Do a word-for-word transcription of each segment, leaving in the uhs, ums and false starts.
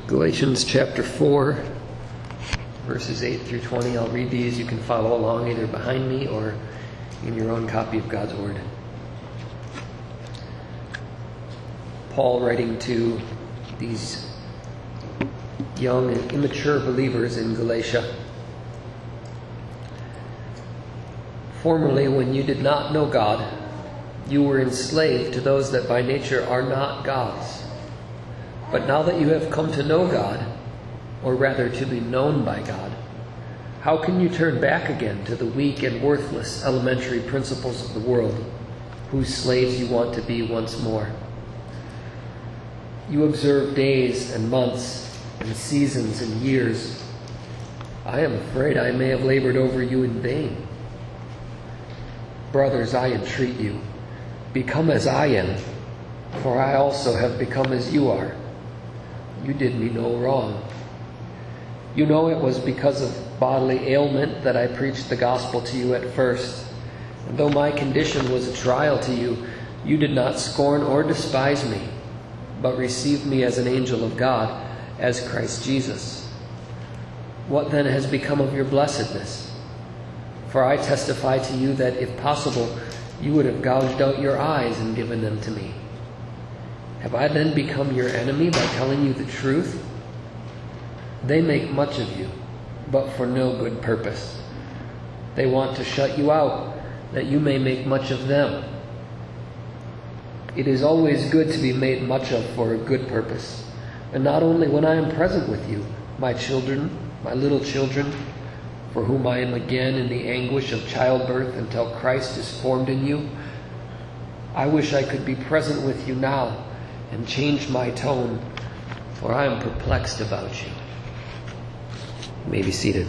Galatians chapter four, verses eight through twenty. I'll read these. You can follow along either behind me or in your own copy of God's Word. Paul writing to these young and immature believers in Galatia. Formerly, when you did not know God, you were enslaved to those that by nature are not God's. But now that you have come to know God, or rather to be known by God, how can you turn back again to the weak and worthless elementary principles of the world, whose slaves you want to be once more? You observe days and months and seasons and years. I am afraid I may have labored over you in vain. Brothers, I entreat you, become as I am, for I also have become as you are. You did me no wrong. You know it was because of bodily ailment that I preached the gospel to you at first. And though my condition was a trial to you, you did not scorn or despise me, but received me as an angel of God, as Christ Jesus. What then has become of your blessedness? For I testify to you that, if possible, you would have gouged out your eyes and given them to me. Have I then become your enemy by telling you the truth? They make much of you, but for no good purpose. They want to shut you out, that you may make much of them. It is always good to be made much of for a good purpose, and not only when I am present with you, my children, my little children, for whom I am again in the anguish of childbirth until Christ is formed in you. I wish I could be present with you now and change my tone, for I am perplexed about you. You may be seated.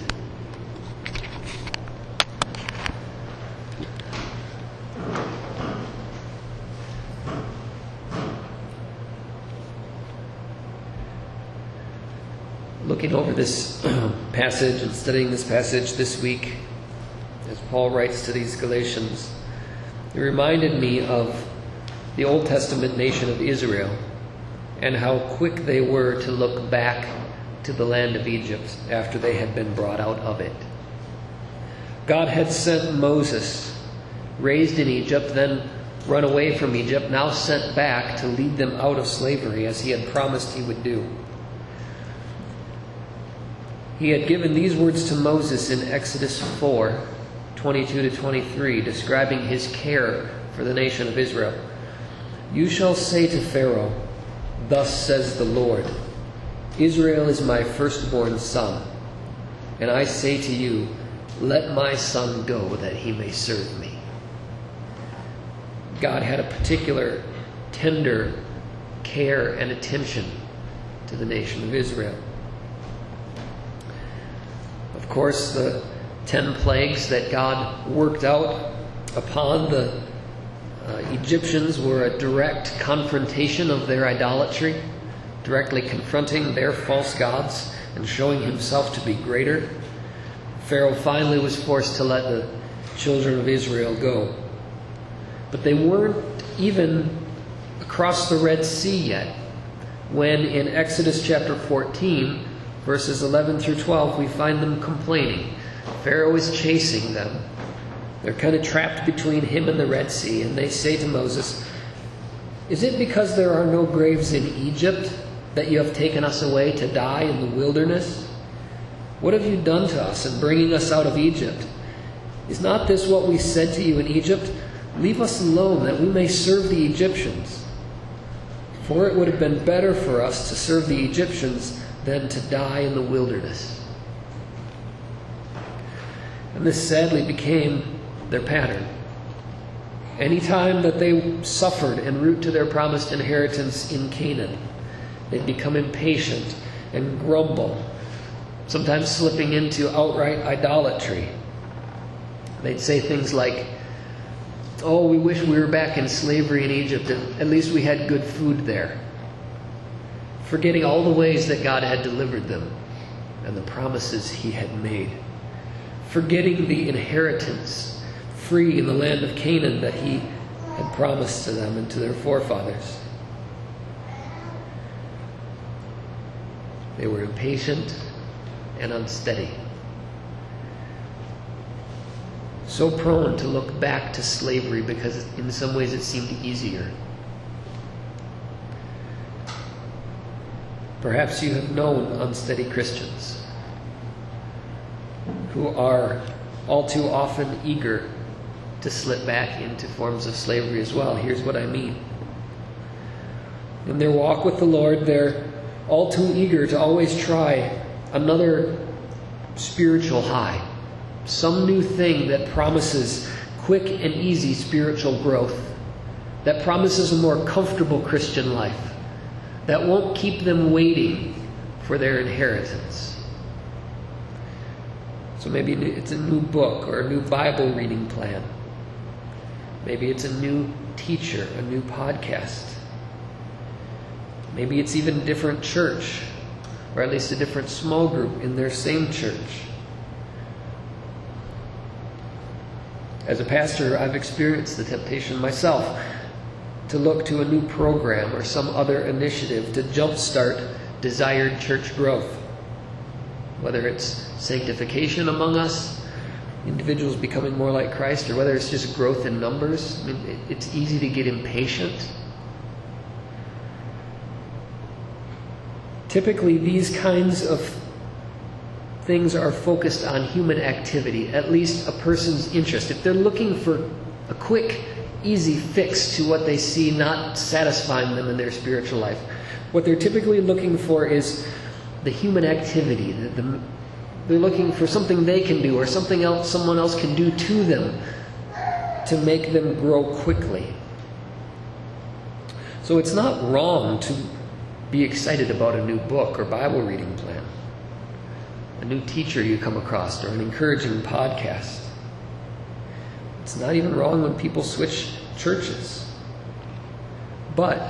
Looking over this passage and studying this passage this week, as Paul writes to these Galatians, it reminded me of the Old Testament nation of Israel and how quick they were to look back to the land of Egypt after they had been brought out of it. God had sent Moses, raised in Egypt, then run away from Egypt, now sent back to lead them out of slavery as he had promised he would do. He had given these words to Moses in Exodus four, twenty-two to twenty-three, describing his care for the nation of Israel. You shall say to Pharaoh, thus says the Lord, Israel is my firstborn son, and I say to you, let my son go that he may serve me. God had a particular tender care and attention to the nation of Israel. Of course, the ten plagues that God worked out upon the uh, Egyptians were a direct confrontation of their idolatry, directly confronting their false gods and showing himself to be greater. Pharaoh finally was forced to let the children of Israel go. But they weren't even across the Red Sea yet, when in Exodus chapter fourteen, verses eleven through twelve, we find them complaining. Pharaoh is chasing them. They're kind of trapped between him and the Red Sea, and they say to Moses, is it because there are no graves in Egypt that you have taken us away to die in the wilderness? What have you done to us in bringing us out of Egypt? Is not this what we said to you in Egypt? Leave us alone that we may serve the Egyptians. For it would have been better for us to serve the Egyptians than to die in the wilderness. And this sadly became their pattern. Anytime that they suffered en route to their promised inheritance in Canaan, they'd become impatient and grumble, sometimes slipping into outright idolatry. They'd say things like, oh, we wish we were back in slavery in Egypt, and at least we had good food there. Forgetting all the ways that God had delivered them and the promises he had made. Forgetting the inheritance free in the land of Canaan that he had promised to them and to their forefathers. They were impatient and unsteady. So prone to look back to slavery because in some ways it seemed easier. Perhaps you have known unsteady Christians who are all too often eager to slip back into forms of slavery as well. Here's what I mean. In their walk with the Lord, they're all too eager to always try another spiritual high, some new thing that promises quick and easy spiritual growth, that promises a more comfortable Christian life, that won't keep them waiting for their inheritance. So maybe it's a new book or a new Bible reading plan. Maybe it's a new teacher, a new podcast. Maybe it's even a different church, or at least a different small group in their same church. As a pastor, I've experienced the temptation myself to look to a new program or some other initiative to jumpstart desired church growth. Whether it's sanctification among us, individuals becoming more like Christ, or whether it's just growth in numbers. I mean, it's easy to get impatient. Typically, these kinds of things are focused on human activity, at least a person's interest. If they're looking for a quick, easy fix to what they see not satisfying them in their spiritual life, what they're typically looking for is the human activity. The, the, they're looking for something they can do or something else someone else can do to them to make them grow quickly. So it's not wrong to be excited about a new book or Bible reading plan, a new teacher you come across, or an encouraging podcast. It's not even wrong when people switch churches. But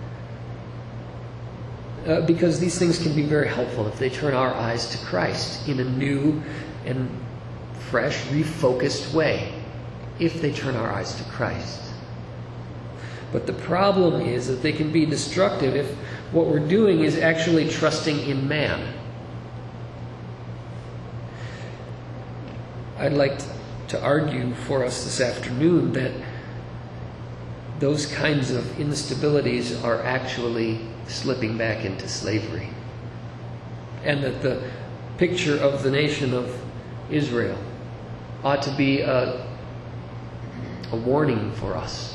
uh, because these things can be very helpful if they turn our eyes to Christ in a new and fresh, refocused way, if they turn our eyes to Christ. But the problem is that they can be destructive if what we're doing is actually trusting in man. I'd like to argue for us this afternoon that those kinds of instabilities are actually slipping back into slavery. And that the picture of the nation of Israel ought to be a, a warning for us.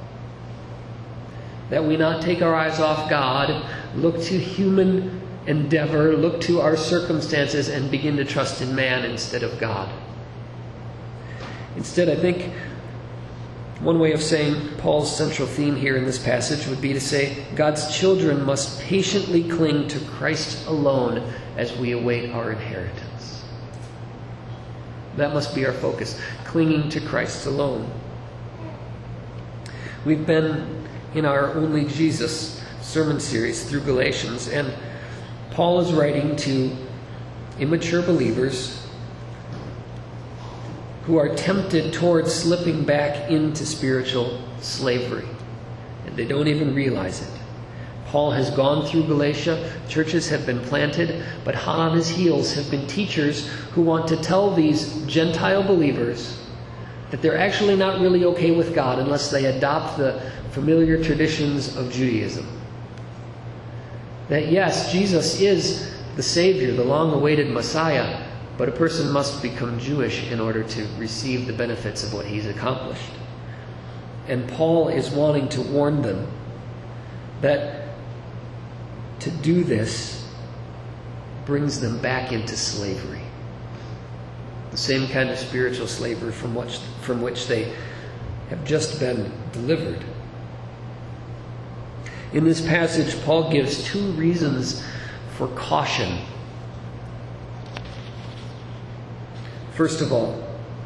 That we not take our eyes off God, look to human endeavor, look to our circumstances, and begin to trust in man instead of God. Instead, I think one way of saying Paul's central theme here in this passage would be to say God's children must patiently cling to Christ alone as we await our inheritance. That must be our focus, clinging to Christ alone. We've been in our Only Jesus sermon series through Galatians, and Paul is writing to immature believers who are tempted towards slipping back into spiritual slavery, and they don't even realize it. Paul has gone through Galatia, churches have been planted, but hot on his heels have been teachers who want to tell these Gentile believers that they're actually not really okay with God unless they adopt the familiar traditions of Judaism. That yes, Jesus is the Savior, the long-awaited Messiah, but a person must become Jewish in order to receive the benefits of what he's accomplished. And Paul is wanting to warn them that to do this brings them back into slavery. The same kind of spiritual slavery from which, from which they have just been delivered. In this passage, Paul gives two reasons for caution. First of all,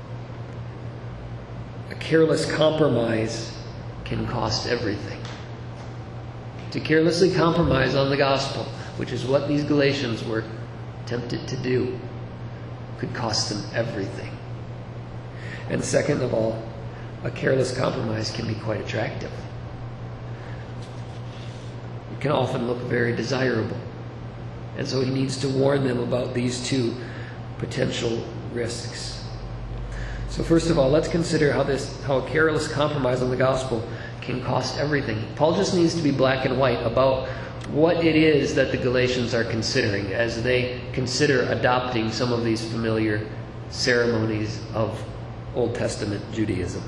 a careless compromise can cost everything. To carelessly compromise on the gospel, which is what these Galatians were tempted to do, could cost them everything. And second of all, a careless compromise can be quite attractive. It can often look very desirable. And so he needs to warn them about these two potential risks. So first of all, let's consider how this, how a careless compromise on the gospel can cost everything. Paul just needs to be black and white about what it is that the Galatians are considering as they consider adopting some of these familiar ceremonies of Old Testament Judaism.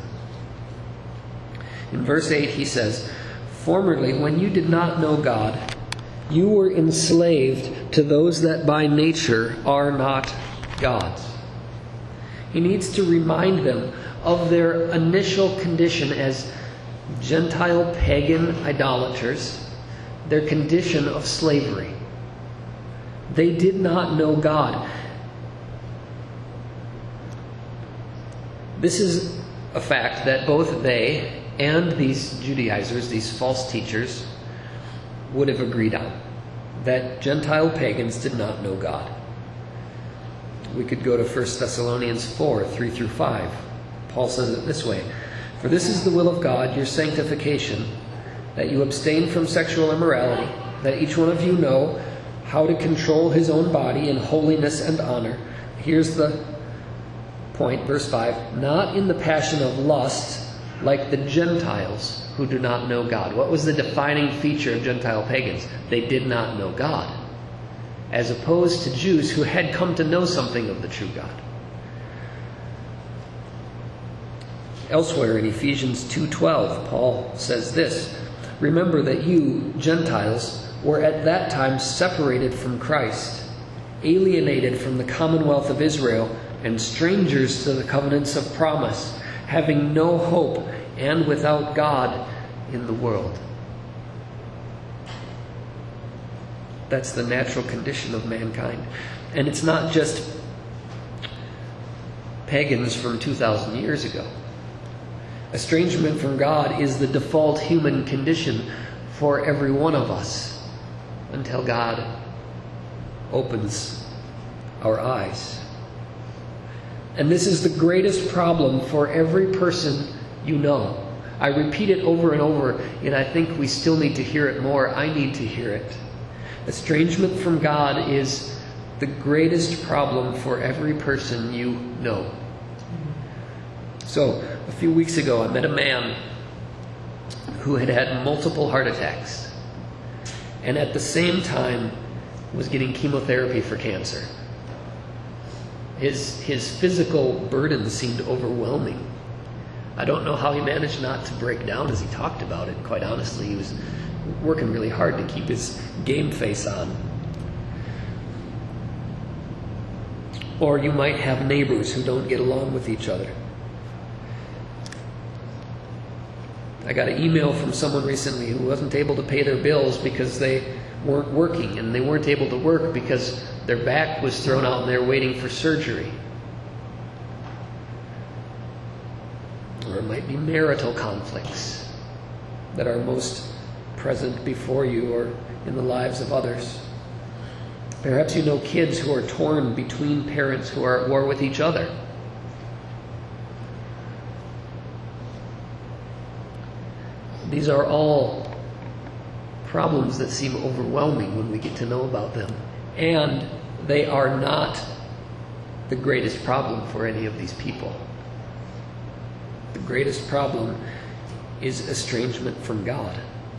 In verse eight he says, "Formerly, when you did not know God, you were enslaved to those that by nature are not God's." He needs to remind them of their initial condition as Gentile pagan idolaters, their condition of slavery. They did not know God. This is a fact that both they and these Judaizers, these false teachers, would have agreed on, that Gentile pagans did not know God. We could go to First Thessalonians four, three through five. Paul says it this way, "For this is the will of God, your sanctification, that you abstain from sexual immorality, that each one of you know how to control his own body in holiness and honor." Here's the point, verse five, "Not in the passion of lust, like the Gentiles who do not know God." What was the defining feature of Gentile pagans? They did not know God, as opposed to Jews who had come to know something of the true God. Elsewhere in Ephesians two twelve, Paul says this, "Remember that you, Gentiles, were at that time separated from Christ, alienated from the commonwealth of Israel, and strangers to the covenants of promise, having no hope and without God in the world." That's the natural condition of mankind. And it's not just pagans from two thousand years ago. Estrangement from God is the default human condition for every one of us until God opens our eyes. And this is the greatest problem for every person you know. I repeat it over and over, and I think we still need to hear it more. I need to hear it. Estrangement from God is the greatest problem for every person you know. So, a few weeks ago, I met a man who had had multiple heart attacks and at the same time was getting chemotherapy for cancer. His, his physical burden seemed overwhelming. I don't know how he managed not to break down as he talked about it, quite honestly. He was working really hard to keep his game face on. Or you might have neighbors who don't get along with each other. I got an email from someone recently who wasn't able to pay their bills because they weren't working, and they weren't able to work because their back was thrown out and they were waiting for surgery. Or it might be marital conflicts that are most present before you or in the lives of others. Perhaps you know kids who are torn between parents who are at war with each other. These are all problems that seem overwhelming when we get to know about them. And they are not the greatest problem for any of these people. The greatest problem is estrangement from God.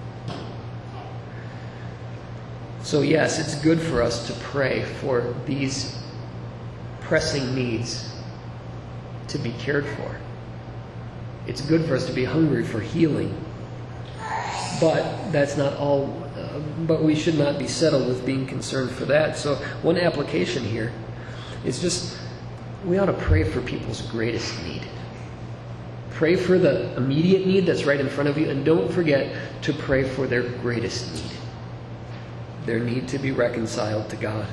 So yes, it's good for us to pray for these pressing needs to be cared for. It's good for us to be hungry for healing. But that's not all, uh, but we should not be settled with being concerned for that. So one application here is just, we ought to pray for people's greatest need. Pray for the immediate need that's right in front of you, and don't forget to pray for their greatest need. Their need to be reconciled to God.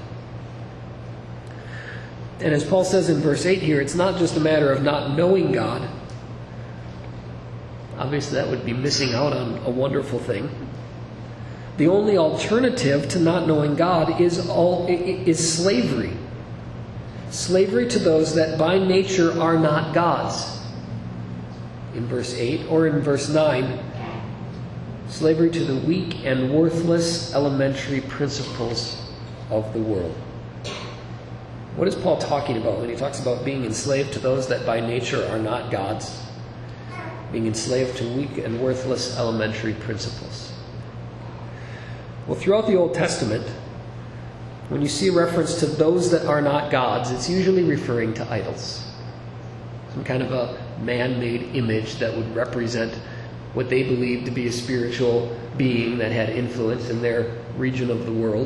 And as Paul says in verse eight here, it's not just a matter of not knowing God. Obviously, that would be missing out on a wonderful thing. The only alternative to not knowing God is all is slavery. Slavery to those that by nature are not God's. In verse eight or in verse nine, slavery to the weak and worthless elementary principles of the world. What is Paul talking about when he talks about being enslaved to those that by nature are not gods? Being enslaved to weak and worthless elementary principles. Well, throughout the Old Testament, when you see a reference to those that are not gods, it's usually referring to idols. Some kind of a man-made image that would represent what they believed to be a spiritual being that had influence in their region of the world.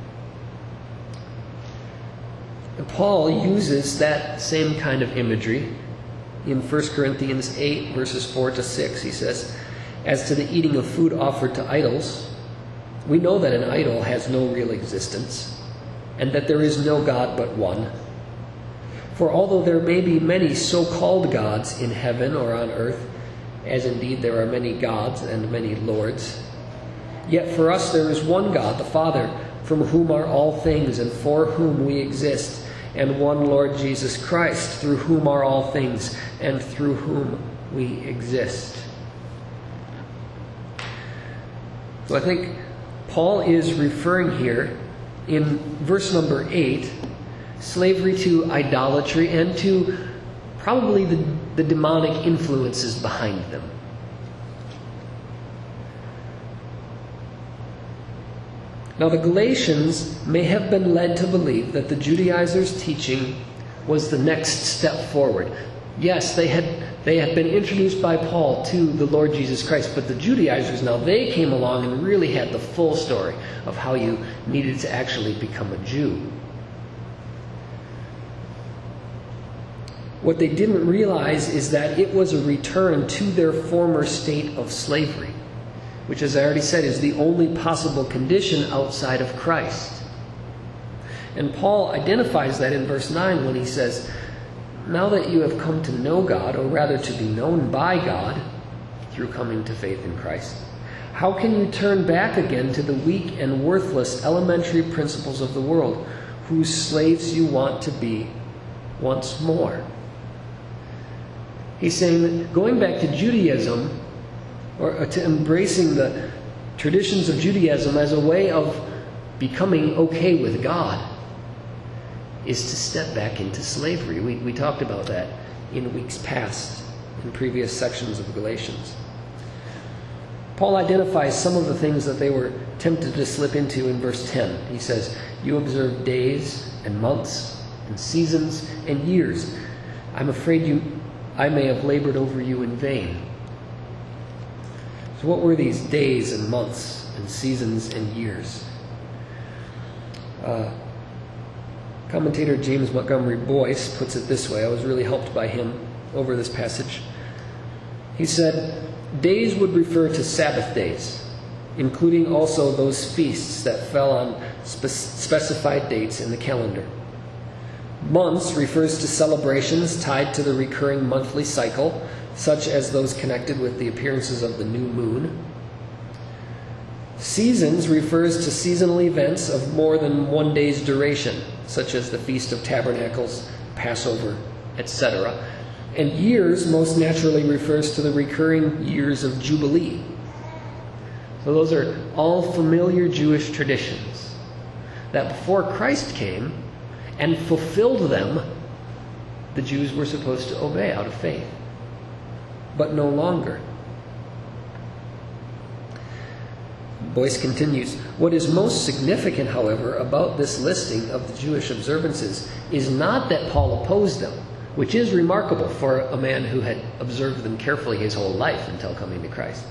And Paul uses that same kind of imagery in First Corinthians eight, verses four to six. He says, "As to the eating of food offered to idols, we know that an idol has no real existence, and that there is no God but one. For although there may be many so-called gods in heaven or on earth, as indeed there are many gods and many lords, yet for us there is one God, the Father, from whom are all things and for whom we exist, and one Lord Jesus Christ, through whom are all things and through whom we exist." So I think Paul is referring here in verse number eight, slavery to idolatry and to probably the, the demonic influences behind them. Now, the Galatians may have been led to believe that the Judaizers' teaching was the next step forward. Yes, they had they had been introduced by Paul to the Lord Jesus Christ, but the Judaizers now, they came along and really had the full story of how you needed to actually become a Jew. What they didn't realize is that it was a return to their former state of slavery, which, as I already said, is the only possible condition outside of Christ. And Paul identifies that in verse nine when he says, "Now that you have come to know God, or rather to be known by God, through coming to faith in Christ, how can you turn back again to the weak and worthless elementary principles of the world, whose slaves you want to be once more?" He's saying that going back to Judaism, or to embracing the traditions of Judaism as a way of becoming okay with God, is to step back into slavery. We, we talked about that in weeks past, in previous sections of Galatians. Paul identifies some of the things that they were tempted to slip into in verse ten. He says, "You observe days and months and seasons and years. I'm afraid you, I may have labored over you in vain." So what were these days and months and seasons and years? Uh, commentator James Montgomery Boyce puts it this way. I was really helped by him over this passage. He said, "Days would refer to Sabbath days, including also those feasts that fell on spe- specified dates in the calendar. Months refers to celebrations tied to the recurring monthly cycle, such as those connected with the appearances of the new moon. Seasons refers to seasonal events of more than one day's duration, such as the Feast of Tabernacles, Passover, et cetera. And years most naturally refers to the recurring years of Jubilee. So those are all familiar Jewish traditions that before Christ came and fulfilled them, the Jews were supposed to obey out of faith. But no longer. Boyce continues, "What is most significant, however, about this listing of the Jewish observances is not that Paul opposed them, which is remarkable for a man who had observed them carefully his whole life until coming to Christ.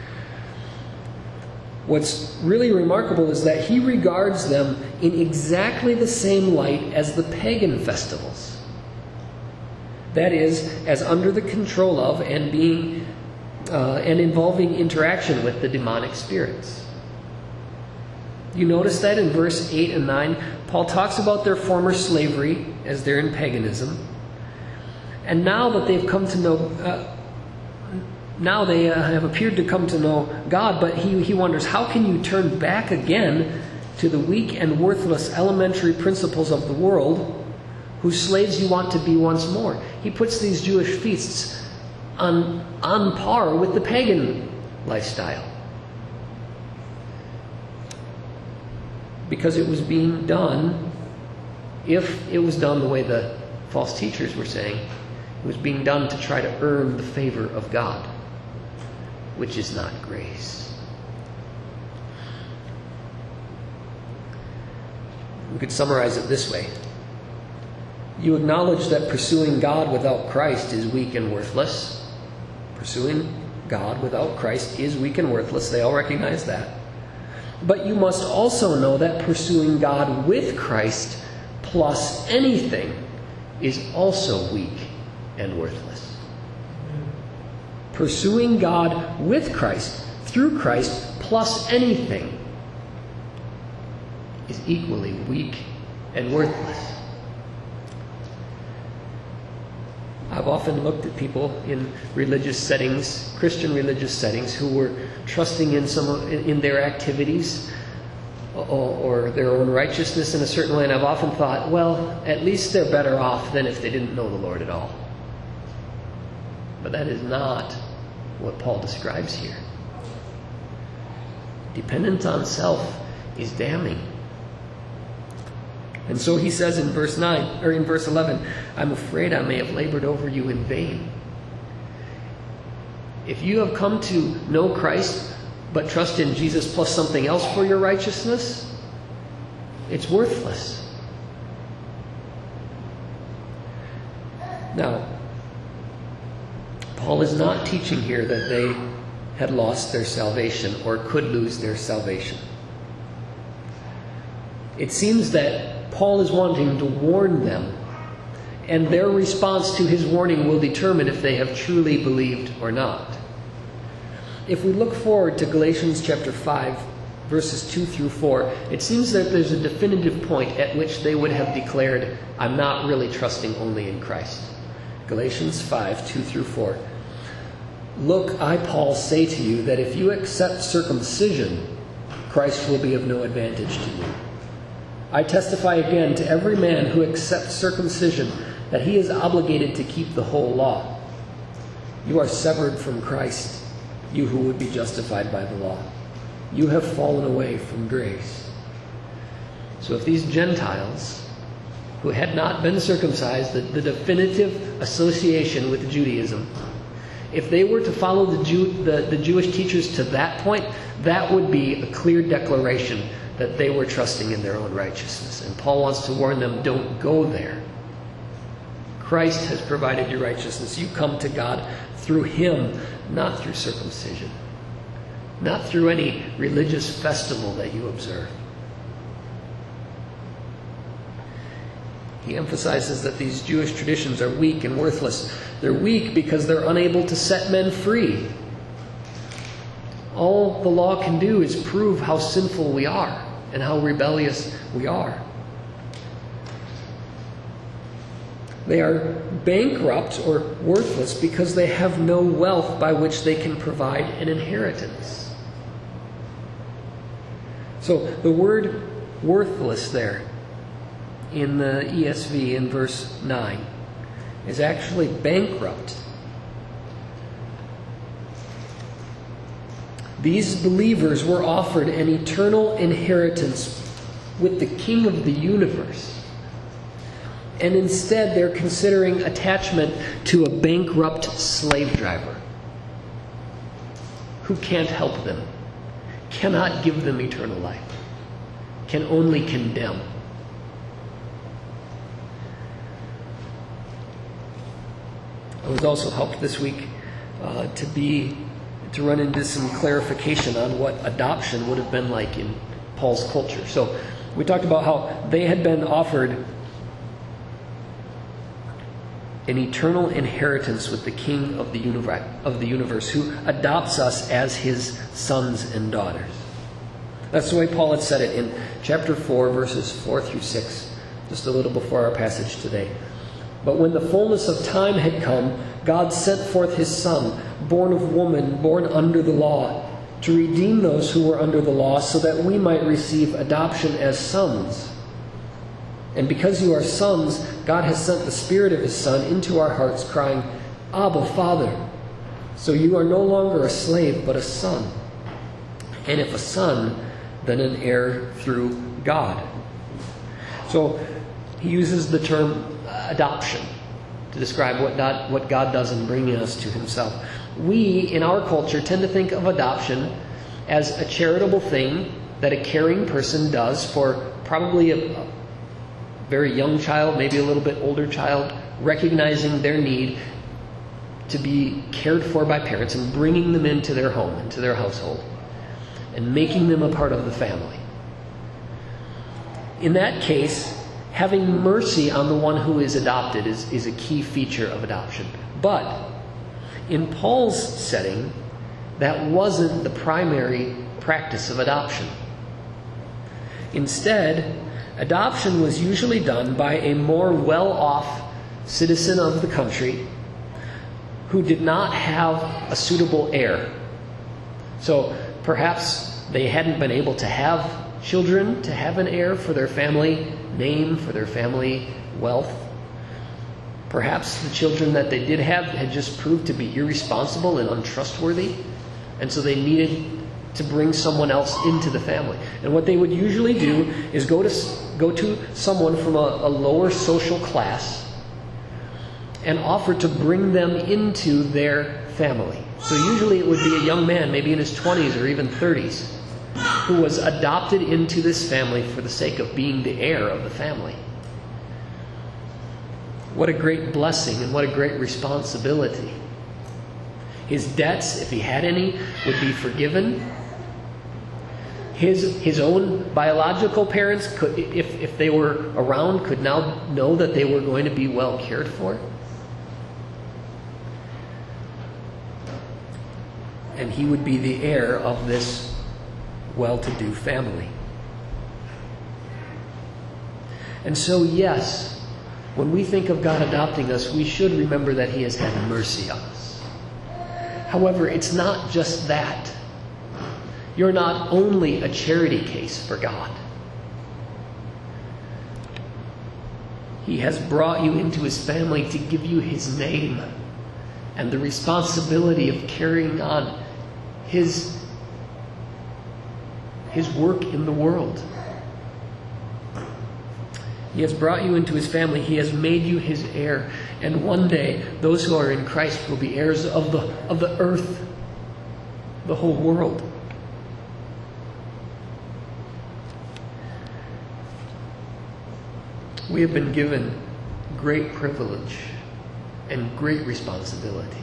What's really remarkable is that he regards them in exactly the same light as the pagan festivals. That is, as under the control of and being uh, and involving interaction with the demonic spirits. You notice that in verse eight and nine, Paul talks about their former slavery as they're in paganism. And now that they've come to know, uh, now they uh, have appeared to come to know God, but he, he wonders, how can you turn back again to the weak and worthless elementary principles of the world, whose slaves you want to be once more? He puts these Jewish feasts on, on par with the pagan lifestyle. because it was being done, if it was done the way the false teachers were saying, it was being done to try to earn the favor of God, which is not grace. We could summarize it this way. You acknowledge that pursuing God without Christ is weak and worthless. Pursuing God without Christ is weak and worthless. They all recognize that. But you must also know that pursuing God with Christ plus anything is also weak and worthless. Pursuing God with Christ, through Christ, plus anything is equally weak and worthless. I've often looked at people in religious settings, Christian religious settings, who were trusting in some in their activities or, or their own righteousness in a certain way, and I've often thought, well, at least they're better off than if they didn't know the Lord at all. But that is not what Paul describes here. Dependence on self is damning. And so he says in verse nine, or in verse eleven, I'm afraid I may have labored over you in vain. If you have come to know Christ, but trust in Jesus plus something else for your righteousness, it's worthless. Now, Paul is not teaching here that they had lost their salvation or could lose their salvation. It seems that Paul is wanting to warn them, and their response to his warning will determine if they have truly believed or not. If we look forward to Galatians chapter five, verses two through four, it seems that there's a definitive point at which they would have declared, I'm not really trusting only in Christ. Galatians five, two through four. Look, I, Paul, say to you that if you accept circumcision, Christ will be of no advantage to you. I testify again to every man who accepts circumcision that he is obligated to keep the whole law. You are severed from Christ, you who would be justified by the law. You have fallen away from grace. So if these Gentiles, who had not been circumcised, the, the definitive association with Judaism, if they were to follow the, Jew, the, the Jewish teachers to that point, that would be a clear declaration that they were trusting in their own righteousness. And Paul wants to warn them, don't go there. Christ has provided your righteousness. You come to God through Him, not through circumcision, not through any religious festival that you observe. He emphasizes that these Jewish traditions are weak and worthless. They're weak because they're unable to set men free. All the law can do is prove how sinful we are and how rebellious we are. They are bankrupt or worthless because they have no wealth by which they can provide an inheritance. So the word worthless there in the E S V in verse nine is actually bankrupt. These believers were offered an eternal inheritance with the King of the universe. And instead they're considering attachment to a bankrupt slave driver who can't help them, cannot give them eternal life, can only condemn. I was also helped this week uh, to be to run into some clarification on what adoption would have been like in Paul's culture. So we talked about how they had been offered an eternal inheritance with the King of the universe, of the universe, who adopts us as his sons and daughters. That's the way Paul had said it in chapter four, verses four through six, just a little before our passage today. But when the fullness of time had come, God sent forth his Son, born of woman, born under the law, to redeem those who were under the law, so that we might receive adoption as sons. And because you are sons, God has sent the Spirit of his Son into our hearts, crying, Abba, Father. So you are no longer a slave, but a son. And if a son, then an heir through God. So he uses the term adoption to describe what God, what God does in bringing us to himself. We, in our culture, tend to think of adoption as a charitable thing that a caring person does for probably a, a very young child, maybe a little bit older child, recognizing their need to be cared for by parents and bringing them into their home, into their household, and making them a part of the family. In that case, having mercy on the one who is adopted is, is a key feature of adoption. But in Paul's setting, that wasn't the primary practice of adoption. Instead, adoption was usually done by a more well-off citizen of the country who did not have a suitable heir. So perhaps they hadn't been able to have children to have an heir for their family name, for their family wealth. Perhaps the children that they did have had just proved to be irresponsible and untrustworthy, and so they needed to bring someone else into the family. And what they would usually do is go to go to someone from a, a lower social class and offer to bring them into their family. So usually it would be a young man, maybe in his twenties or even thirties, who was adopted into this family for the sake of being the heir of the family. What a great blessing and what a great responsibility. His debts, if he had any, would be forgiven. His, his own biological parents, could, if, if they were around, could now know that they were going to be well cared for. And he would be the heir of this well-to-do family. And so, yes, when we think of God adopting us, we should remember that he has had mercy on us. However, it's not just that. You're not only a charity case for God. He has brought you into his family to give you his name and the responsibility of carrying on his, his work in the world. He has brought you into his family. He has made you his heir. And one day, those who are in Christ will be heirs of the, of the earth, the whole world. We have been given great privilege and great responsibility.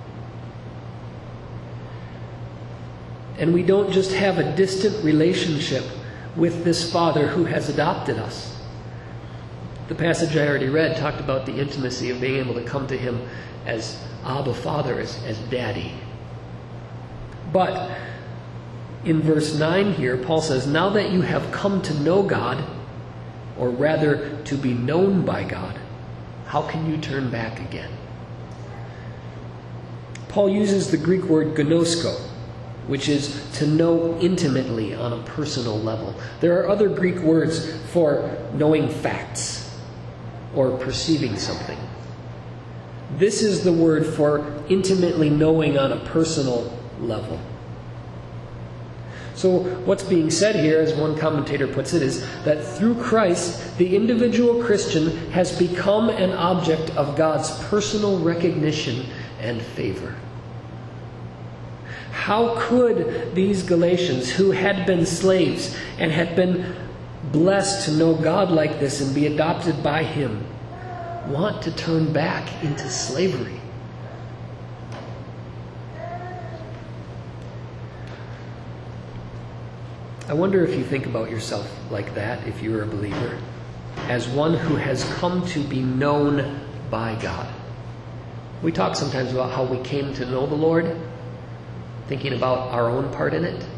And we don't just have a distant relationship with this Father who has adopted us. The passage I already read talked about the intimacy of being able to come to him as Abba, Father, as, as Daddy. But in verse nine here, Paul says, now that you have come to know God, or rather to be known by God, how can you turn back again? Paul uses the Greek word gnosko, which is to know intimately on a personal level. There are other Greek words for knowing facts or perceiving something. This is the word for intimately knowing on a personal level. So what's being said here, as one commentator puts it, is that through Christ, the individual Christian has become an object of God's personal recognition and favor. How could these Galatians, who had been slaves and had been blessed to know God like this and be adopted by him, want to turn back into slavery? I wonder if you think about yourself like that, if you're a believer, as one who has come to be known by God. We talk sometimes about how we came to know the Lord, thinking about our own part in it.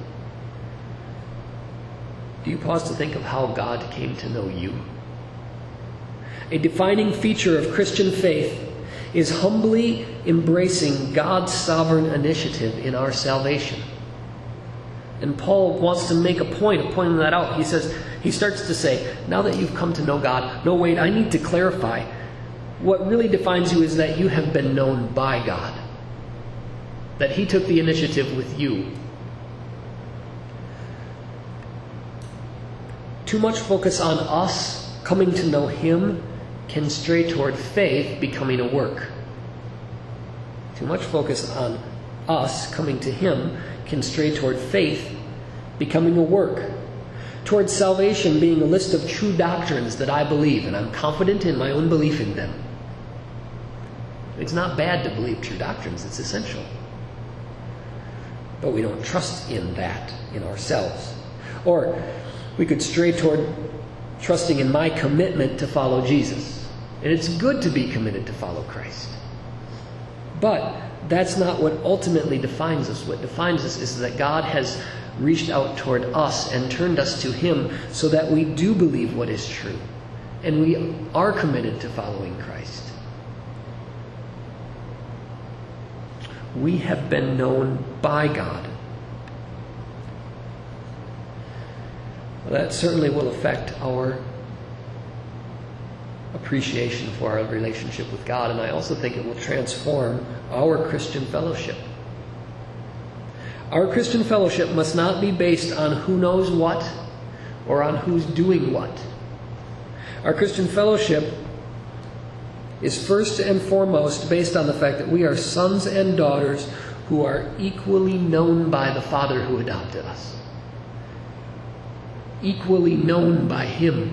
Do you pause to think of how God came to know you? A defining feature of Christian faith is humbly embracing God's sovereign initiative in our salvation. And Paul wants to make a point of pointing that out. He says, he starts to say, now that you've come to know God, no, wait, I need to clarify. What really defines you is that you have been known by God. That he took the initiative with you. too much focus on us coming to know Him can stray toward faith becoming a work. Too much focus on us coming to Him can stray toward faith becoming a work. Toward salvation being a list of true doctrines that I believe, and I'm confident in my own belief in them. It's not bad to believe true doctrines, it's essential. But we don't trust in that in ourselves. Or we could stray toward trusting in my commitment to follow Jesus. And it's good to be committed to follow Christ. But that's not what ultimately defines us. What defines us is that God has reached out toward us and turned us to Him so that we do believe what is true. And we are committed to following Christ. We have been known by God. Well, that certainly will affect our appreciation for our relationship with God, and I also think it will transform our Christian fellowship. Our Christian fellowship must not be based on who knows what or on who's doing what. Our Christian fellowship is first and foremost based on the fact that we are sons and daughters who are equally known by the Father who adopted us. Equally known by Him.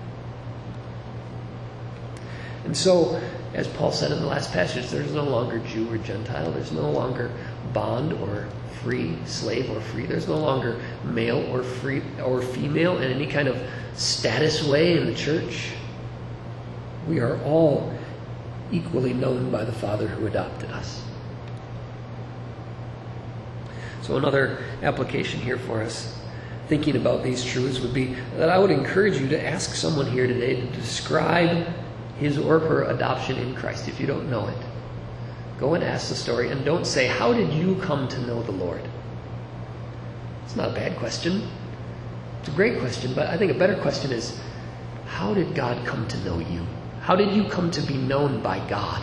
And so, as Paul said in the last passage, there's no longer Jew or Gentile. There's no longer bond or free, slave or free. There's no longer male or free or female in any kind of status way in the church. We are all equally known by the Father who adopted us. So another application here for us, thinking about these truths, would be that I would encourage you to ask someone here today to describe his or her adoption in Christ if you don't know it. Go and ask the story, and don't say, how did you come to know the Lord? It's not a bad question. It's a great question, but I think a better question is, how did God come to know you? How did you come to be known by God?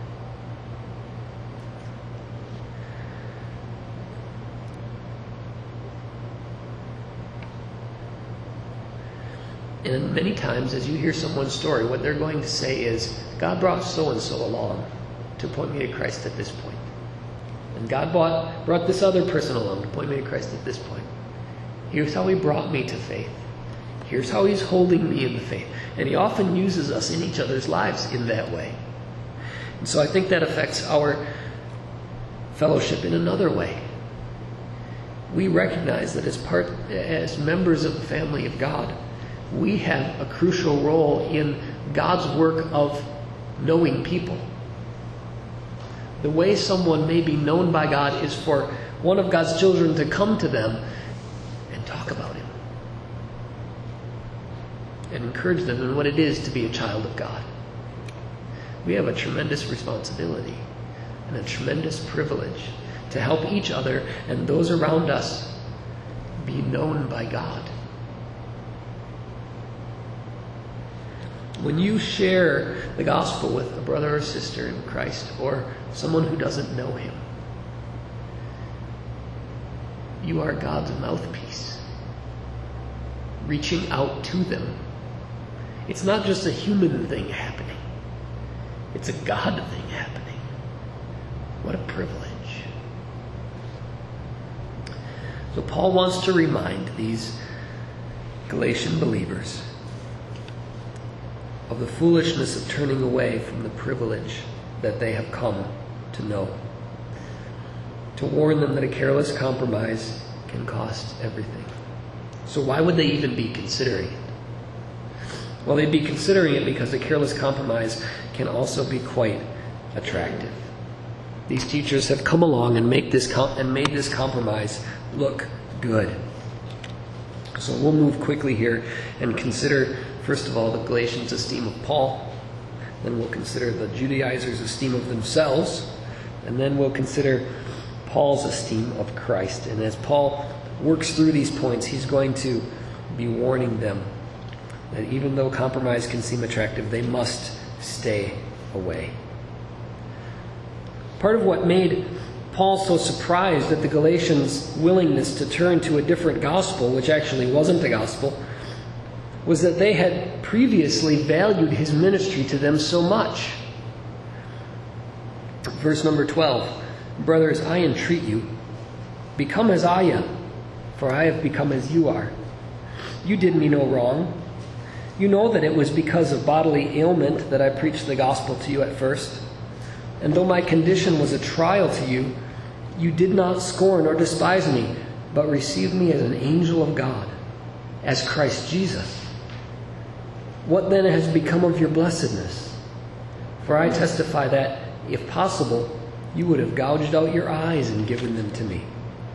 And many times as you hear someone's story, what they're going to say is, God brought so-and-so along to point me to Christ at this point. And God brought, brought this other person along to point me to Christ at this point. Here's how He brought me to faith. Here's how He's holding me in the faith. And He often uses us in each other's lives in that way. And so I think that affects our fellowship in another way. We recognize that as part, as members of the family of God, we have a crucial role in God's work of knowing people. The way someone may be known by God is for one of God's children to come to them and talk about Him and encourage them in what it is to be a child of God. We have a tremendous responsibility and a tremendous privilege to help each other and those around us be known by God. When you share the gospel with a brother or sister in Christ or someone who doesn't know Him, you are God's mouthpiece, reaching out to them. It's not just a human thing happening. It's a God thing happening. What a privilege. So Paul wants to remind these Galatian believers of the foolishness of turning away from the privilege that they have come to know. To warn them that a careless compromise can cost everything. So why would they even be considering it? Well, they'd be considering it because a careless compromise can also be quite attractive. These teachers have come along and make this com- and made this compromise look good. So we'll move quickly here and consider, first of all, the Galatians' esteem of Paul. Then we'll consider the Judaizers' esteem of themselves. And then we'll consider Paul's esteem of Christ. And as Paul works through these points, he's going to be warning them that even though compromise can seem attractive, they must stay away. Part of what made Paul so surprised at the Galatians' willingness to turn to a different gospel, which actually wasn't the gospel, was that they had previously valued his ministry to them so much. Verse number twelve, brothers, I entreat you, become as I am, for I have become as you are. You did me no wrong. You know that it was because of bodily ailment that I preached the gospel to you at first. And though my condition was a trial to you, you did not scorn or despise me, but received me as an angel of God, as Christ Jesus. What then has become of your blessedness? For I testify that, if possible, you would have gouged out your eyes and given them to me.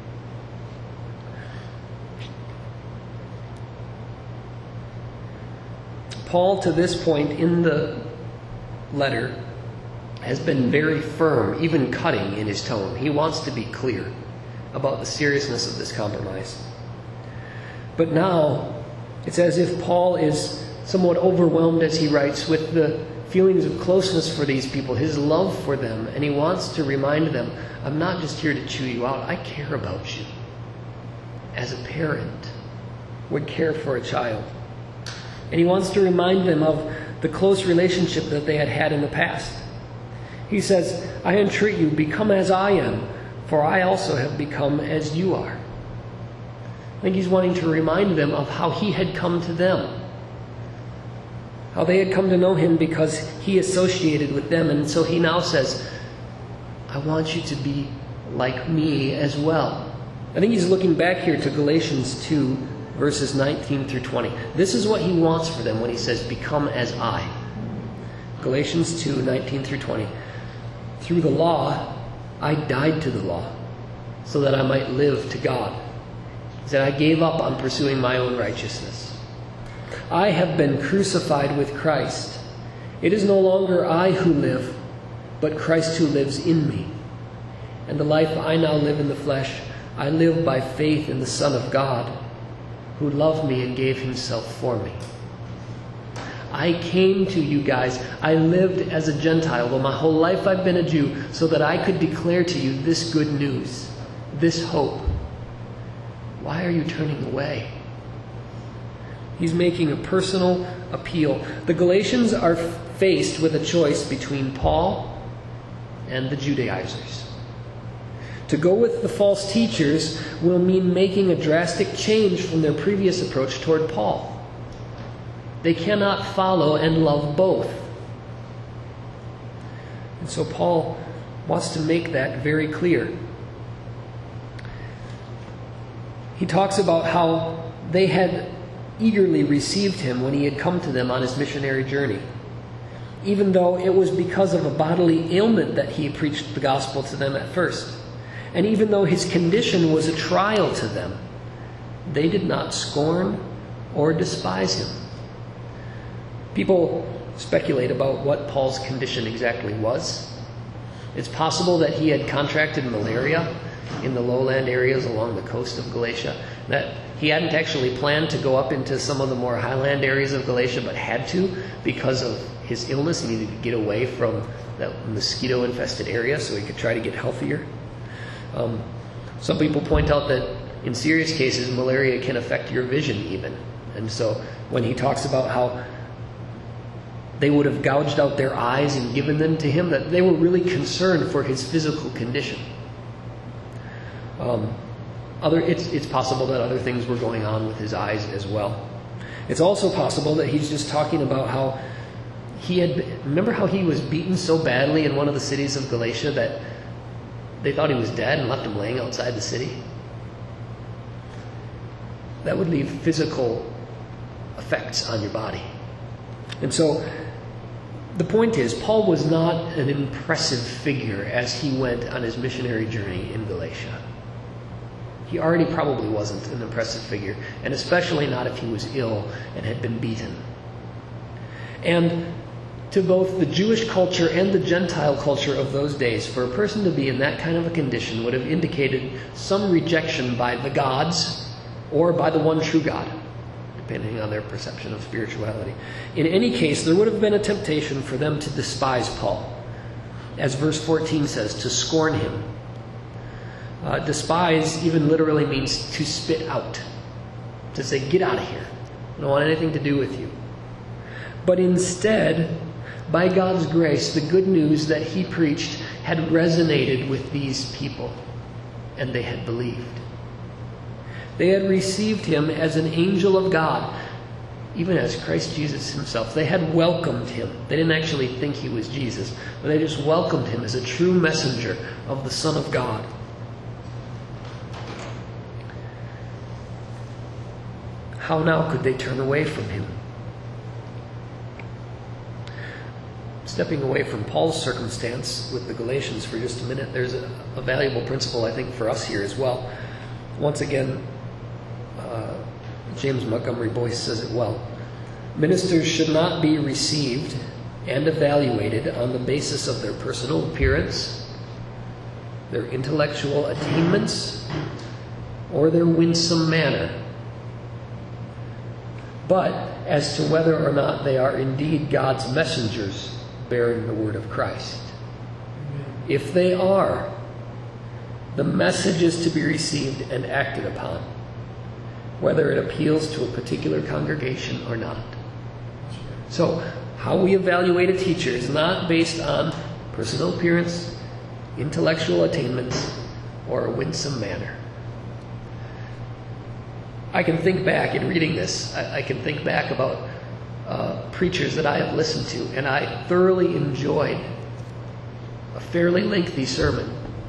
Paul, to this point in the letter, has been very firm, even cutting in his tone. He wants to be clear about the seriousness of this compromise. But now, it's as if Paul is somewhat overwhelmed as he writes with the feelings of closeness for these people, his love for them, and he wants to remind them, I'm not just here to chew you out, I care about you. As a parent would care for a child. And he wants to remind them of the close relationship that they had had in the past. He says, I entreat you, become as I am, for I also have become as you are. I think he's wanting to remind them of how he had come to them. How they had come to know him because he associated with them. And so he now says, I want you to be like me as well. I think he's looking back here to Galatians two, verses nineteen through twenty. This is what he wants for them when he says, become as I. Galatians two, nineteen through twenty. Through the law, I died to the law, so that I might live to God. He said, I gave up on pursuing my own righteousness. I have been crucified with Christ. It is no longer I who live, but Christ who lives in me. And the life I now live in the flesh, I live by faith in the Son of God, who loved me and gave himself for me. I came to you guys. I lived as a Gentile, but my whole life I've been a Jew, so that I could declare to you this good news, this hope. Why are you turning away? He's making a personal appeal. The Galatians are faced with a choice between Paul and the Judaizers. To go with the false teachers will mean making a drastic change from their previous approach toward Paul. They cannot follow and love both. And so Paul wants to make that very clear. He talks about how they had eagerly received him when he had come to them on his missionary journey, even though it was because of a bodily ailment that he preached the gospel to them at first. And even though his condition was a trial to them, they did not scorn or despise him. People speculate about what Paul's condition exactly was. It's possible that he had contracted malaria in the lowland areas along the coast of Galatia, that he hadn't actually planned to go up into some of the more highland areas of Galatia, but had to because of his illness. He needed to get away from that mosquito-infested area so he could try to get healthier. Um, some people point out that in serious cases, malaria can affect your vision even. And so when he talks about how they would have gouged out their eyes and given them to him, that they were really concerned for his physical condition. Um, other, it's, it's possible that other things were going on with his eyes as well. It's also possible that he's just talking about how he had, remember how he was beaten so badly in one of the cities of Galatia that they thought he was dead and left him laying outside the city? That would leave physical effects on your body. And so the point is, Paul was not an impressive figure as he went on his missionary journey in Galatia. He already probably wasn't an impressive figure, and especially not if he was ill and had been beaten. And to both the Jewish culture and the Gentile culture of those days, for a person to be in that kind of a condition would have indicated some rejection by the gods or by the one true God, depending on their perception of spirituality. In any case, there would have been a temptation for them to despise Paul. As verse fourteen says, to scorn him. Uh, despise even literally means to spit out. To say, get out of here. I don't want anything to do with you. But instead, by God's grace, the good news that he preached had resonated with these people, and they had believed. They had received him as an angel of God, even as Christ Jesus himself. They had welcomed him. They didn't actually think he was Jesus, but they just welcomed him as a true messenger of the Son of God. How now could they turn away from him? Stepping away from Paul's circumstance with the Galatians for just a minute, there's a, a valuable principle, I think, for us here as well. Once again, uh, James Montgomery Boyce says it well. Ministers should not be received and evaluated on the basis of their personal appearance, their intellectual attainments, or their winsome manner, but as to whether or not they are indeed God's messengers bearing the word of Christ. If they are, the message is to be received and acted upon, whether it appeals to a particular congregation or not. So, how we evaluate a teacher is not based on personal appearance, intellectual attainments, or a winsome manner. I can think back in reading this, I, I can think back about uh, preachers that I have listened to, and I thoroughly enjoyed a fairly lengthy sermon.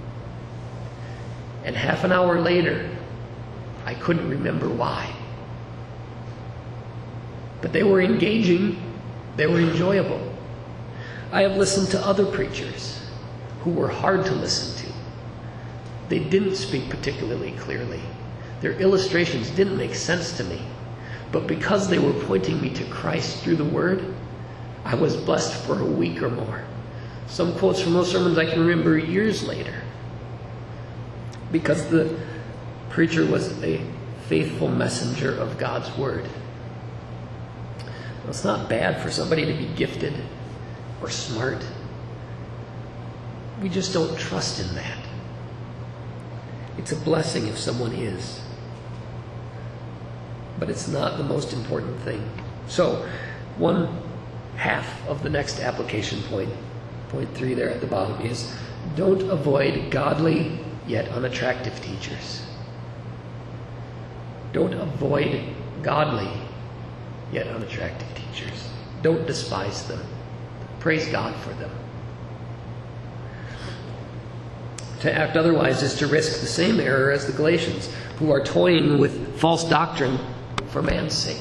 And half an hour later, I couldn't remember why. But they were engaging, they were enjoyable. I have listened to other preachers who were hard to listen to. They didn't speak particularly clearly. Their illustrations didn't make sense to me. But because they were pointing me to Christ through the Word, I was blessed for a week or more. Some quotes from those sermons I can remember years later. Because the preacher was a faithful messenger of God's Word. Well, it's not bad for somebody to be gifted or smart. We just don't trust in that. It's a blessing if someone is. But it's not the most important thing. So, one half of the next application point, point three there at the bottom, is don't avoid godly yet unattractive teachers. Don't avoid godly yet unattractive teachers. Don't despise them. Praise God for them. To act otherwise is to risk the same error as the Galatians, who are toying with false doctrine for man's sake.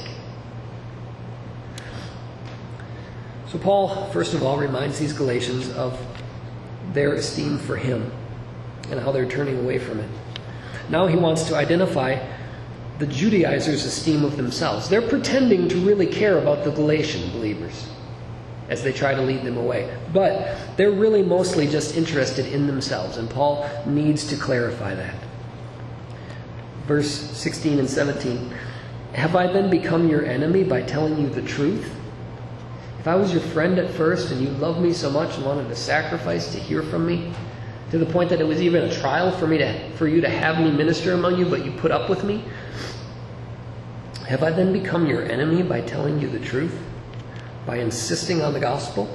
So Paul, first of all, reminds these Galatians of their esteem for him and how they're turning away from it. Now he wants to identify the Judaizers' esteem of themselves. They're pretending to really care about the Galatian believers as they try to lead them away. But they're really mostly just interested in themselves, and Paul needs to clarify that. Verse sixteen and seventeen, have I then become your enemy by telling you the truth? If I was your friend at first and you loved me so much and wanted to sacrifice to hear from me, to the point that it was even a trial for me to, for you to have me minister among you, but you put up with me, have I then become your enemy by telling you the truth? By insisting on the gospel?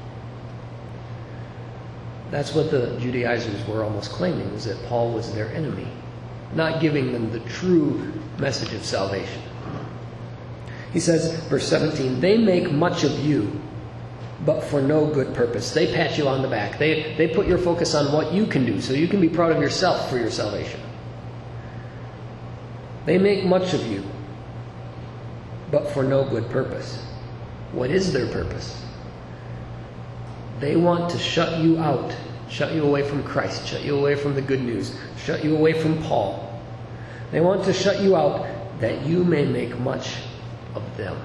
That's what the Judaizers were almost claiming, was that Paul was their enemy, not giving them the true message of salvation. He says, verse seventeen, they make much of you, but for no good purpose. They pat you on the back. They, they put your focus on what you can do, so you can be proud of yourself for your salvation. They make much of you, but for no good purpose. What is their purpose? They want to shut you out, shut you away from Christ, shut you away from the good news, shut you away from Paul. They want to shut you out that you may make much of them.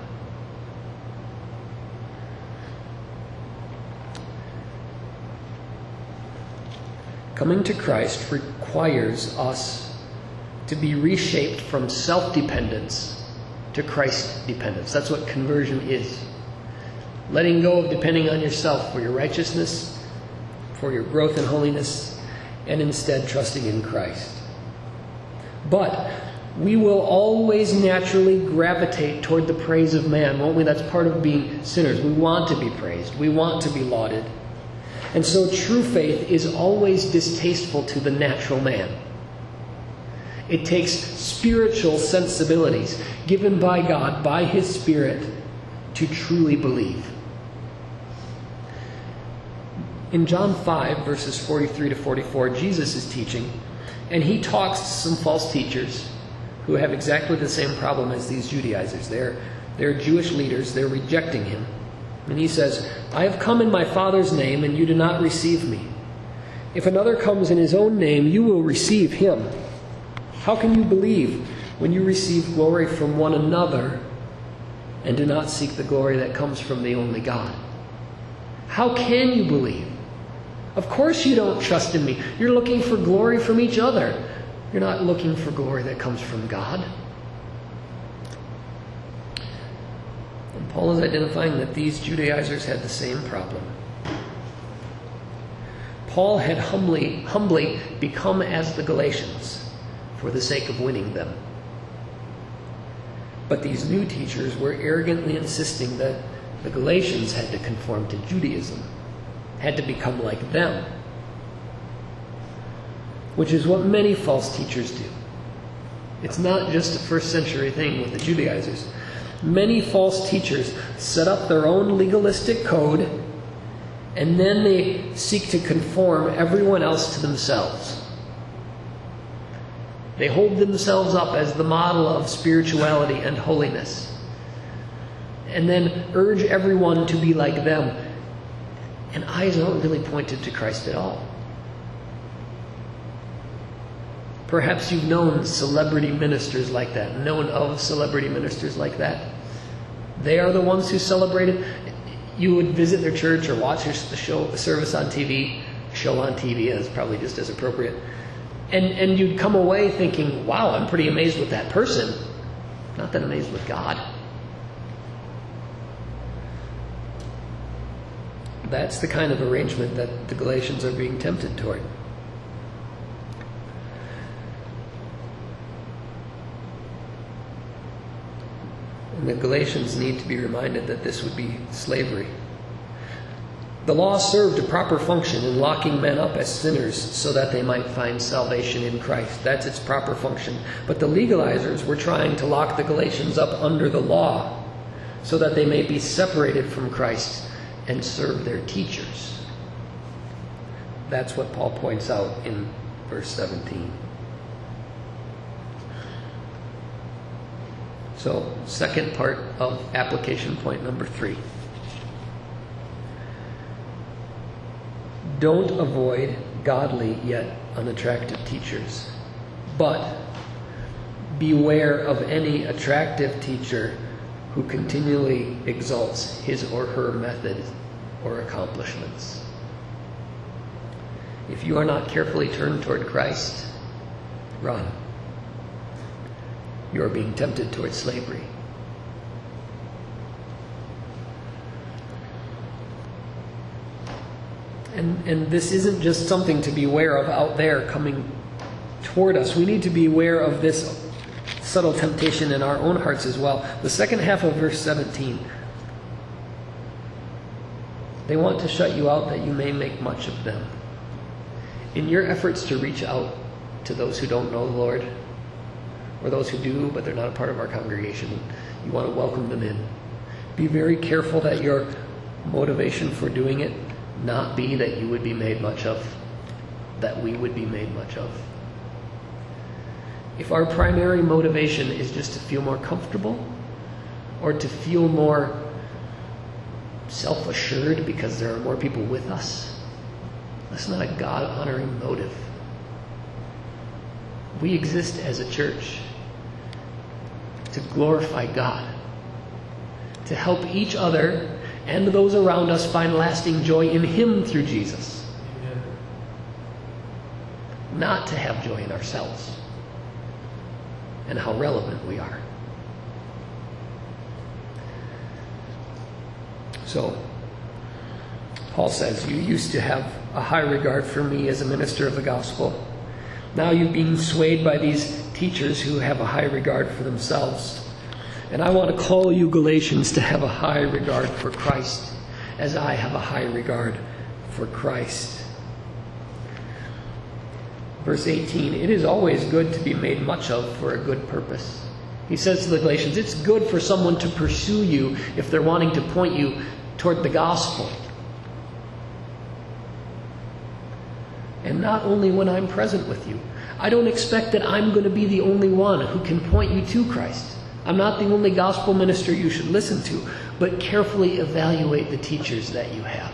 Coming to Christ requires us to be reshaped from self-dependence to Christ-dependence. That's what conversion is. Letting go of depending on yourself for your righteousness, for your growth in holiness, and instead trusting in Christ. But we will always naturally gravitate toward the praise of man, won't we? That's part of being sinners. We want to be praised. We want to be lauded. And so true faith is always distasteful to the natural man. It takes spiritual sensibilities given by God, by His Spirit, to truly believe. In John five, verses forty-three to forty-four, Jesus is teaching, and He talks to some false teachers who have exactly the same problem as these Judaizers. They're, they're Jewish leaders. They're rejecting Him. And He says, I have come in my Father's name, and you do not receive me. If another comes in his own name, you will receive him. How can you believe when you receive glory from one another and do not seek the glory that comes from the only God? How can you believe? Of course you don't trust in me. You're looking for glory from each other. You're not looking for glory that comes from God. And Paul is identifying that these Judaizers had the same problem. Paul had humbly, humbly become as the Galatians for the sake of winning them. But these new teachers were arrogantly insisting that the Galatians had to conform to Judaism, had to become like them, which is what many false teachers do. It's not just a first century thing with the Judaizers. Many false teachers set up their own legalistic code, and then they seek to conform everyone else to themselves. They hold themselves up as the model of spirituality and holiness, and then urge everyone to be like them. And eyes aren't really pointed to Christ at all. Perhaps you've known celebrity ministers like that, known of celebrity ministers like that. They are the ones who celebrated. You would visit their church or watch the show, the service on T V. Show on T V is probably just as appropriate. And, and you'd come away thinking, wow, I'm pretty amazed with that person. Not that amazed with God. That's the kind of arrangement that the Galatians are being tempted toward. And the Galatians need to be reminded that this would be slavery. The law served a proper function in locking men up as sinners so that they might find salvation in Christ. That's its proper function. But the legalizers were trying to lock the Galatians up under the law so that they may be separated from Christ and serve their teachers. That's what Paul points out in verse seventeen. So, second part of application point number three. Don't avoid godly yet unattractive teachers, but beware of any attractive teacher who continually exalts his or her method or accomplishments. If you are not carefully turned toward Christ, run. You are being tempted towards slavery. And, and this isn't just something to be aware of out there coming toward us. We need to be aware of this subtle temptation in our own hearts as well. The second half of verse seventeen. They want to shut you out that you may make much of them. In your efforts to reach out to those who don't know the Lord, or those who do, but they're not a part of our congregation, you want to welcome them in. Be very careful that your motivation for doing it not be that you would be made much of, that we would be made much of. If our primary motivation is just to feel more comfortable or to feel more self-assured because there are more people with us, that's not a God-honoring motive. We exist as a church to glorify God, to help each other and those around us find lasting joy in Him through Jesus. Amen. Not to have joy in ourselves and how relevant we are. So, Paul says, you used to have a high regard for me as a minister of the gospel, Now you've been swayed by these teachers who have a high regard for themselves. And I want to call you, Galatians, to have a high regard for Christ, as I have a high regard for Christ. Verse eighteen, it is always good to be made much of for a good purpose. He says to the Galatians, it's good for someone to pursue you if they're wanting to point you toward the gospel. And not only when I'm present with you. I don't expect that I'm going to be the only one who can point you to Christ. I'm not the only gospel minister you should listen to, but carefully evaluate the teachers that you have.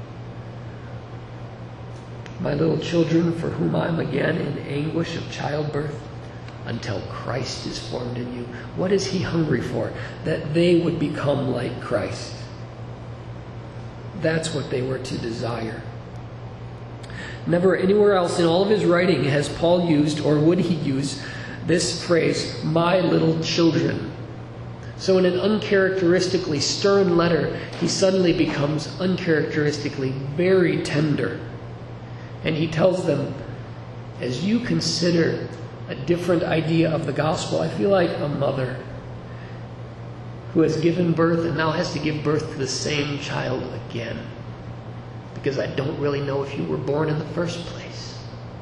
My little children, for whom I'm again in anguish of childbirth, until Christ is formed in you. What is he hungry for? That they would become like Christ. That's what they were to desire. Never anywhere else in all of his writing has Paul used, or would he use, this phrase, my little children. So in an uncharacteristically stern letter, he suddenly becomes uncharacteristically very tender. And he tells them, as you consider a different idea of the gospel, I feel like a mother who has given birth and now has to give birth to the same child again. Because I don't really know if you were born in the first place.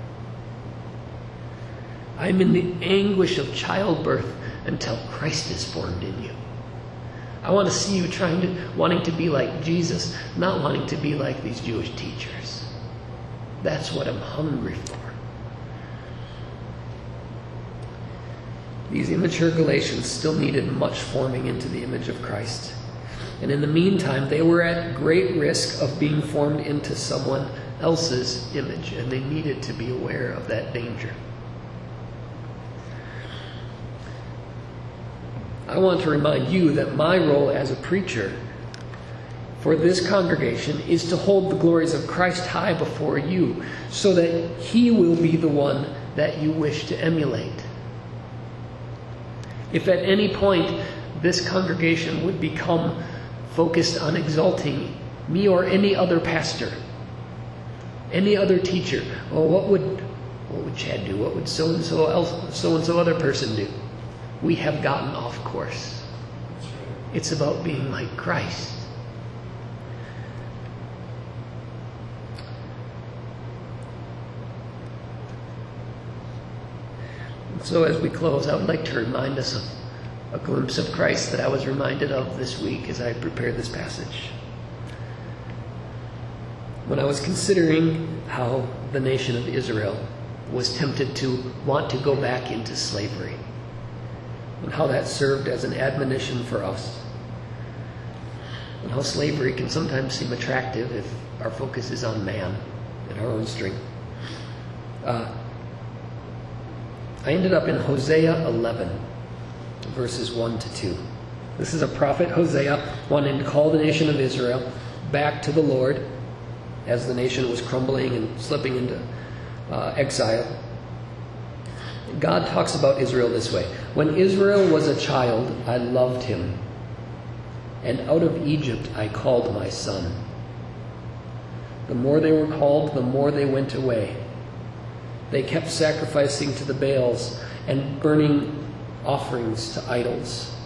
I'm in the anguish of childbirth until Christ is formed in you. I want to see you trying to, wanting to be like Jesus, not wanting to be like these Jewish teachers. That's what I'm hungry for. These immature Galatians still needed much forming into the image of Christ. And in the meantime, they were at great risk of being formed into someone else's image, and they needed to be aware of that danger. I want to remind you that my role as a preacher for this congregation is to hold the glories of Christ high before you, so that he will be the one that you wish to emulate. If at any point this congregation would become focused on exalting me or any other pastor, any other teacher, well, what would what would Chad do? What would so and so else, so and so other person do? We have gotten off course. It's about being like Christ. So as we close, I would like to remind us of a glimpse of Christ that I was reminded of this week as I prepared this passage. When I was considering how the nation of Israel was tempted to want to go back into slavery, and how that served as an admonition for us, and how slavery can sometimes seem attractive if our focus is on man and our own strength. Uh, I ended up in Hosea eleven, verses one to two. This is a prophet, Hosea, wanting to call the nation of Israel back to the Lord as the nation was crumbling and slipping into uh, exile. God talks about Israel this way. When Israel was a child, I loved him, and out of Egypt I called my son. The more they were called, the more they went away. They kept sacrificing to the Baals and burning offerings to idols.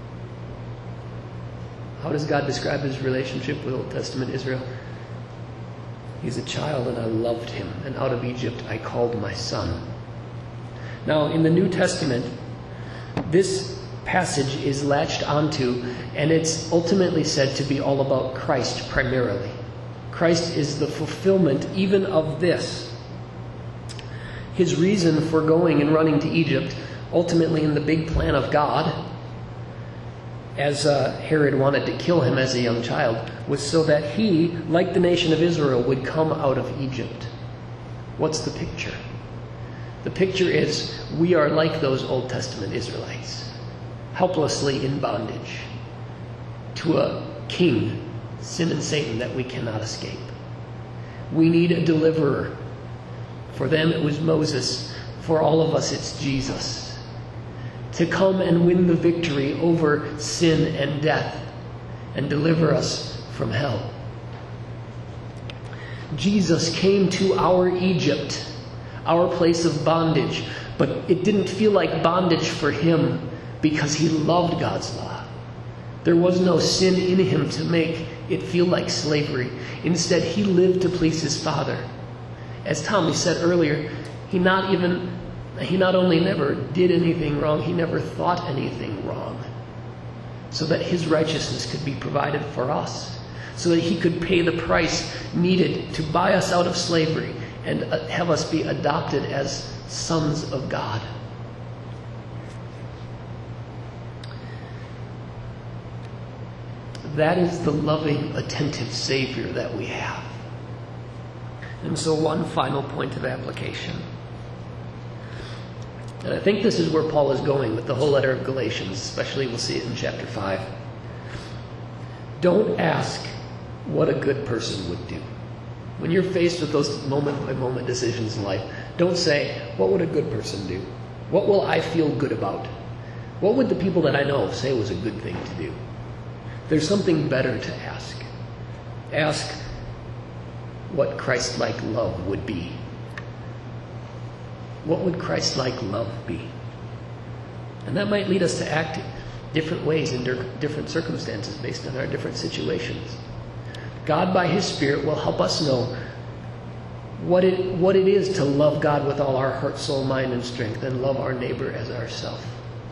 How does God describe his relationship with Old Testament Israel? He's a child and I loved him, and out of Egypt I called my son. Now, in the New Testament, this passage is latched onto, and it's ultimately said to be all about Christ primarily. Christ is the fulfillment even of this. His reason for going and running to Egypt, ultimately in the big plan of God, as uh, Herod wanted to kill him as a young child, was so that he, like the nation of Israel, would come out of Egypt. What's the picture? The picture is we are like those Old Testament Israelites, helplessly in bondage to a king, sin and Satan, that we cannot escape. We need a deliverer. For them it was Moses. For all of us it's Jesus. To come and win the victory over sin and death and deliver us from hell. Jesus came to our Egypt, our place of bondage. But it didn't feel like bondage for him because he loved God's law. There was no sin in him to make it feel like slavery. Instead, he lived to please his Father. As Tommy said earlier, he not even he not only never did anything wrong, he never thought anything wrong, so that his righteousness could be provided for us, so that he could pay the price needed to buy us out of slavery and have us be adopted as sons of God. That is the loving, attentive Savior that we have. And so one final point of application. And I think this is where Paul is going with the whole letter of Galatians, especially we'll see it in chapter five. Don't ask what a good person would do. When you're faced with those moment-by-moment decisions in life, don't say, what would a good person do? What will I feel good about? What would the people that I know say was a good thing to do? There's something better to ask. Ask what Christ-like love would be. What would Christ-like love be? And that might lead us to act different ways in different circumstances based on our different situations. God, by his Spirit, will help us know what it, what it is to love God with all our heart, soul, mind, and strength, and love our neighbor as ourselves.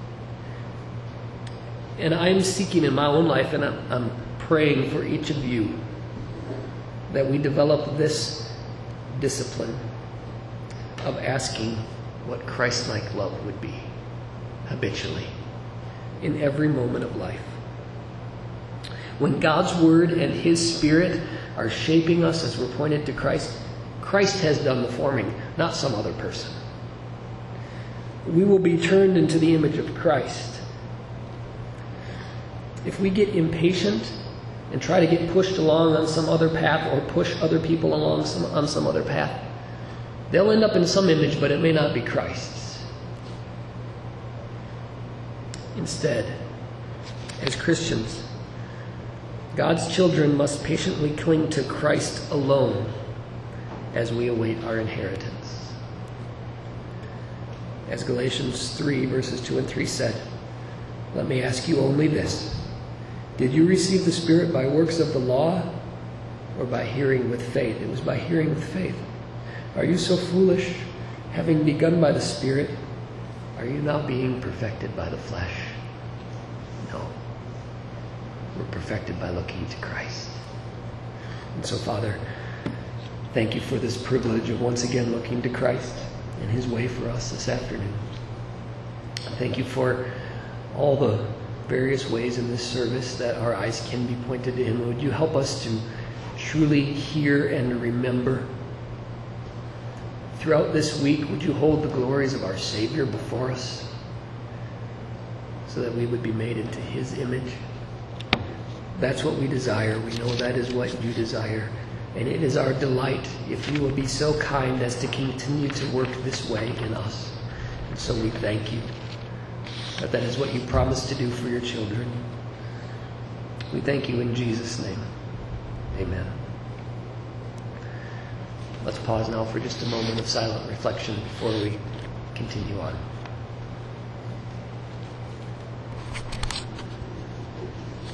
And I'm seeking in my own life, and I'm, I'm praying for each of you, that we develop this discipline of asking what Christ-like love would be habitually in every moment of life. When God's Word and his Spirit are shaping us as we're pointed to Christ, Christ has done the forming, not some other person. We will be turned into the image of Christ. If we get impatient and try to get pushed along on some other path, or push other people along some, on some other path, they'll end up in some image, but it may not be Christ's. Instead, as Christians, God's children must patiently cling to Christ alone as we await our inheritance. As Galatians three, verses two and three said, let me ask you only this. Did you receive the Spirit by works of the law or by hearing with faith? It was by hearing with faith. Are you so foolish? Having begun by the Spirit, are you now being perfected by the flesh? No. We're perfected by looking to Christ. And so, Father, thank you for this privilege of once again looking to Christ and his way for us this afternoon. Thank you for all the various ways in this service that our eyes can be pointed to him. Would you help us to truly hear and remember? Throughout this week, would you hold the glories of our Savior before us so that we would be made into his image? That's what we desire. We know that is what you desire. And it is our delight if you will be so kind as to continue to work this way in us. And so we thank you that that is what you promised to do for your children. We thank you in Jesus' name. Amen. Let's pause now for just a moment of silent reflection before we continue on.